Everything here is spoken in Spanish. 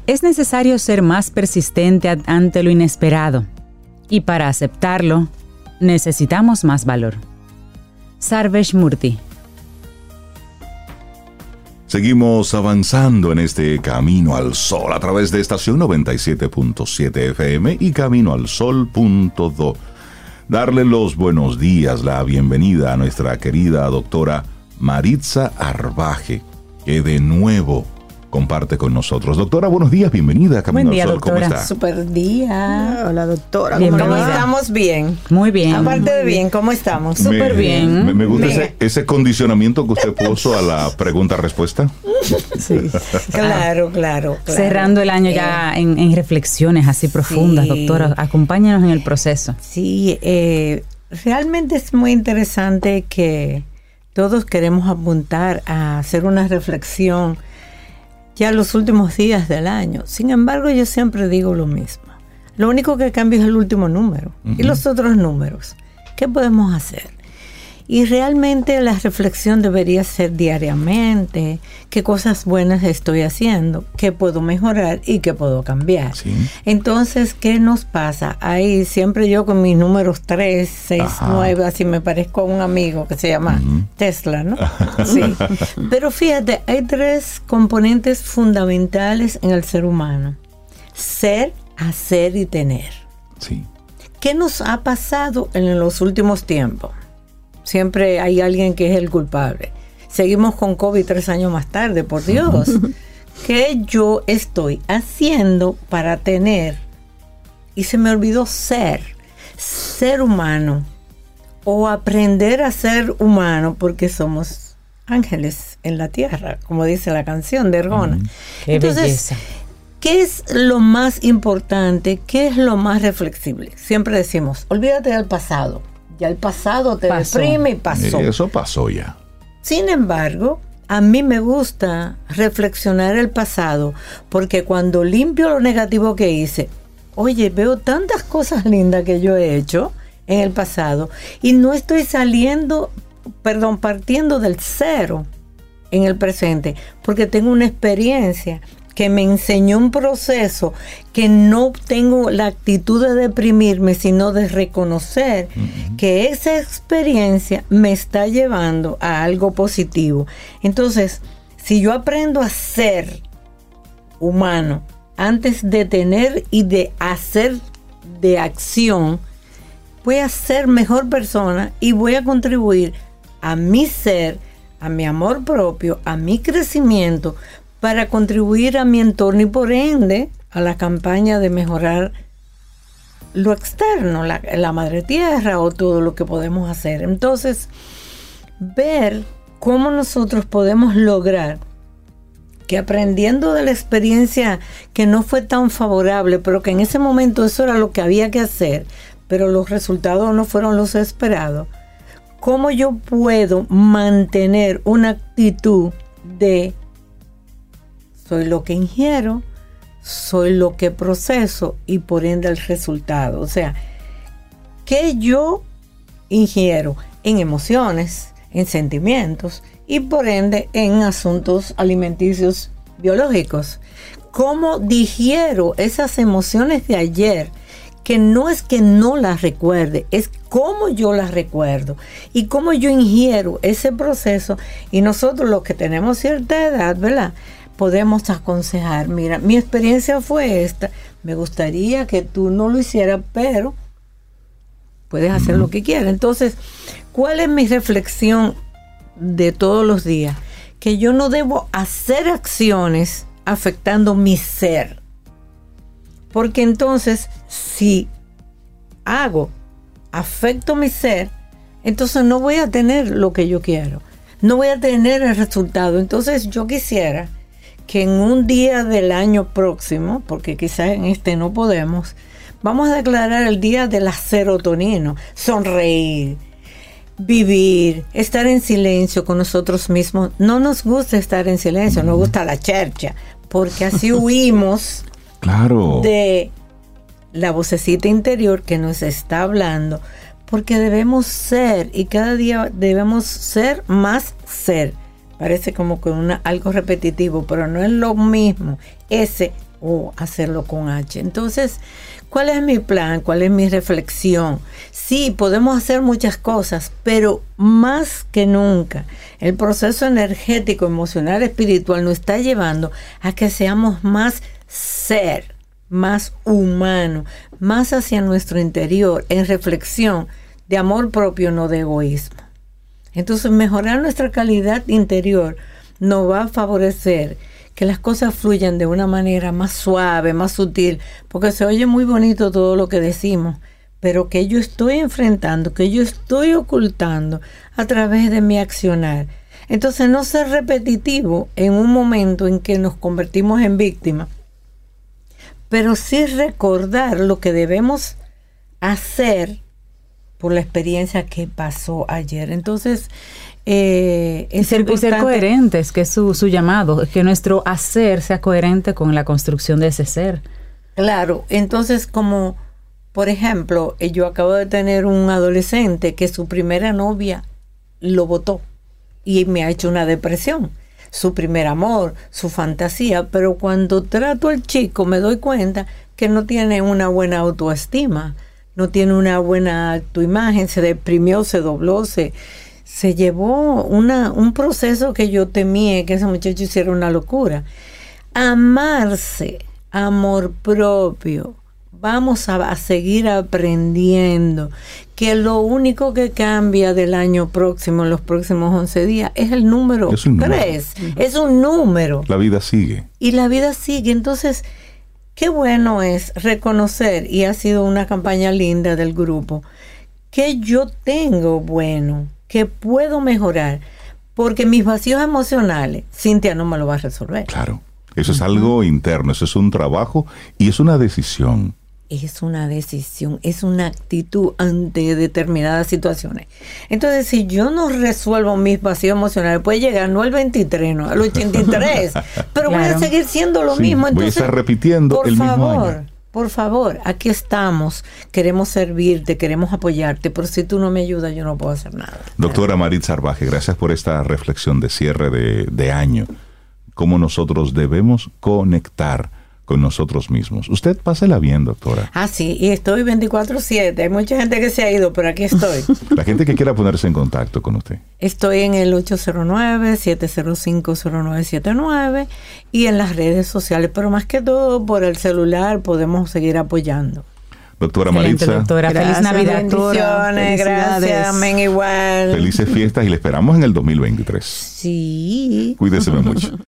Es necesario ser más persistente ante lo inesperado, y para aceptarlo, necesitamos más valor. Sarvesh Murthy. Seguimos avanzando en este Camino al Sol a través de estación 97.7 FM y caminoalsol.do. Darle los buenos días, la bienvenida a nuestra querida doctora Maritza Arbaje, que de nuevo comparte con nosotros. Doctora, buenos días, bienvenida a Camino al Sol. Doctora. ¿Cómo está? Super día. Hola, doctora. ¿Cómo estamos? Bien. Muy bien. Aparte de bien, ¿cómo estamos? Súper bien. Me gusta ese condicionamiento que usted puso a la pregunta-respuesta. Sí. Claro. Cerrando el año ya en reflexiones así profundas, sí. Doctora, acompáñanos en el proceso. Sí, realmente es muy interesante que todos queremos apuntar a hacer una reflexión ya los últimos días del año. Sin embargo, yo siempre digo lo mismo. Lo único que cambia es el último número y los otros números. ¿Qué podemos hacer? Y realmente la reflexión debería ser diariamente. ¿Qué cosas buenas estoy haciendo? ¿Qué puedo mejorar y qué puedo cambiar? Sí. Entonces, ¿qué nos pasa? Ahí siempre yo con mis números 3, 6, 9, así me parezco a un amigo que se llama Tesla, ¿no? Sí. Pero fíjate, hay 3 componentes fundamentales en el ser humano. Ser, hacer y tener. Sí. ¿Qué nos ha pasado en los últimos tiempos? Siempre hay alguien que es el culpable. Seguimos con COVID 3 años más tarde, por Dios. ¿Qué yo estoy haciendo para tener? Y se me olvidó ser humano, o aprender a ser humano, porque somos ángeles en la tierra, como dice la canción de Arjona. Entonces, belleza. ¿Qué es lo más importante? ¿Qué es lo más reflexible? Siempre decimos, olvídate del pasado. Ya el pasado te deprime y pasó. Eso pasó ya. Sin embargo, a mí me gusta reflexionar el pasado, porque cuando limpio lo negativo que hice, oye, veo tantas cosas lindas que yo he hecho en el pasado y no estoy partiendo del cero en el presente, porque tengo una experiencia que me enseñó un proceso que no tengo la actitud de deprimirme, sino de reconocer que esa experiencia me está llevando a algo positivo. Entonces, si yo aprendo a ser humano antes de tener y de hacer de acción, voy a ser mejor persona y voy a contribuir a mi ser, a mi amor propio, a mi crecimiento, para contribuir a mi entorno y por ende a la campaña de mejorar lo externo, la madre tierra o todo lo que podemos hacer. Entonces, ver cómo nosotros podemos lograr que aprendiendo de la experiencia que no fue tan favorable, pero que en ese momento eso era lo que había que hacer, pero los resultados no fueron los esperados, cómo yo puedo mantener una actitud de soy lo que ingiero, soy lo que proceso y por ende el resultado. O sea, ¿qué yo ingiero? En emociones, en sentimientos y por ende en asuntos alimenticios biológicos. ¿Cómo digiero esas emociones de ayer? Que no es que no las recuerde, es cómo yo las recuerdo y cómo yo ingiero ese proceso. Y nosotros los que tenemos cierta edad, ¿verdad?, podemos aconsejar, mira, mi experiencia fue esta, me gustaría que tú no lo hicieras, pero puedes hacer lo que quieras. Entonces, ¿cuál es mi reflexión de todos los días? Que yo no debo hacer acciones afectando mi ser. Porque entonces, si afecto mi ser, entonces no voy a tener lo que yo quiero. No voy a tener el resultado. Entonces, yo quisiera que en un día del año próximo, porque quizás en este no podemos, vamos a declarar el día de la serotonina, sonreír, vivir, estar en silencio con nosotros mismos. No nos gusta estar en silencio, nos gusta la chercha, porque así huimos de la vocecita interior que nos está hablando, porque debemos ser y cada día debemos ser más ser. Parece como que algo repetitivo, pero no es lo mismo ese o hacerlo con H. Entonces, ¿cuál es mi plan? ¿Cuál es mi reflexión? Sí, podemos hacer muchas cosas, pero más que nunca, el proceso energético, emocional, espiritual nos está llevando a que seamos más ser, más humano, más hacia nuestro interior, en reflexión de amor propio, no de egoísmo. Entonces, mejorar nuestra calidad interior nos va a favorecer que las cosas fluyan de una manera más suave, más sutil, porque se oye muy bonito todo lo que decimos, pero que yo estoy enfrentando, que yo estoy ocultando a través de mi accionar. Entonces, no ser repetitivo en un momento en que nos convertimos en víctimas, pero sí recordar lo que debemos hacer por la experiencia que pasó ayer. Entonces, y ser coherentes, que es su llamado, que nuestro hacer sea coherente con la construcción de ese ser. Claro, entonces como, por ejemplo, yo acabo de tener un adolescente que su primera novia lo botó y me ha hecho una depresión. Su primer amor, su fantasía, pero cuando trato al chico me doy cuenta que no tiene una buena autoestima, no tiene una buena autoimagen, se deprimió, se dobló, se llevó un proceso que yo temía que ese muchacho hiciera una locura. Amarse, amor propio. Vamos a seguir aprendiendo que lo único que cambia del año próximo, en los próximos 11 días, es el número 3. Es un número. La vida sigue. Y la vida sigue. Entonces, qué bueno es reconocer, y ha sido una campaña linda del grupo, que yo tengo bueno, que puedo mejorar, porque mis vacíos emocionales, Cintia no me lo va a resolver. Claro, eso es algo interno, eso es un trabajo y es una decisión. Es una decisión, es una actitud ante determinadas situaciones. Entonces, si yo no resuelvo mis vacíos emocionales, puede llegar no al 23, no al 83, pero claro, voy a seguir siendo lo mismo. Entonces, voy a estar repitiendo el mismo año. Por favor, aquí estamos, queremos servirte, queremos apoyarte, pero si tú no me ayudas, yo no puedo hacer nada. Doctora Maritza Arbaje, gracias por esta reflexión de cierre de año. Cómo nosotros debemos conectar con nosotros mismos. Usted pásela bien, doctora. Ah, sí, y estoy 24/7. Hay mucha gente que se ha ido, pero aquí estoy. La gente que quiera ponerse en contacto con usted. Estoy en el 809-705-0979 y en las redes sociales, pero más que todo por el celular podemos seguir apoyando. Doctora Maritza. Doctora. Feliz Navidad. Bendiciones, gracias, amén, igual. Felices fiestas y le esperamos en el 2023. Sí. Cuídese mucho.